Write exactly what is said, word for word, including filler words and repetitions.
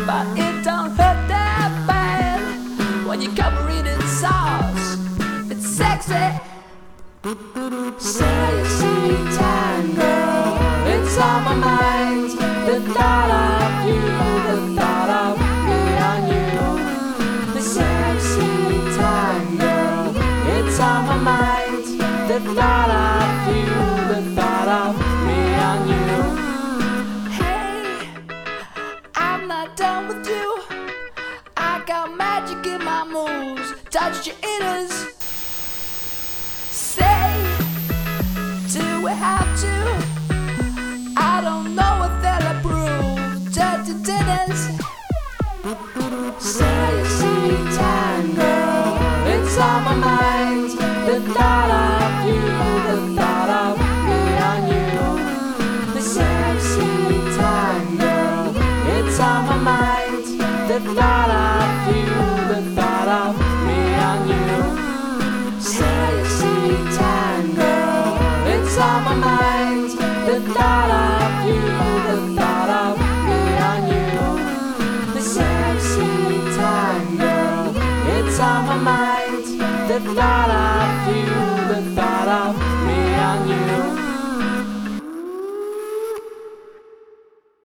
but it don't hurt that bad. When you come reading sauce, it's sexy. Sexy tango, it's on my mind. The thought of you, the thought of me and you. The sexy tango, it's on my mind. The thought of you, the thought of me and you. Hey, I'm not done with you. I got magic in my moves. Touch your ears. Say, do we have to? I don't know if they'll approve. Dirty dinners. Sexy tango, it's on my mind. The thought of you, the thought of me and you. The sexy tango, it's on my mind. The thought of you, the thought of me and you. Sexy tango, it's on my mind. The thought of you, the thought of me and you. The sexy tango, it's on my mind. The thought of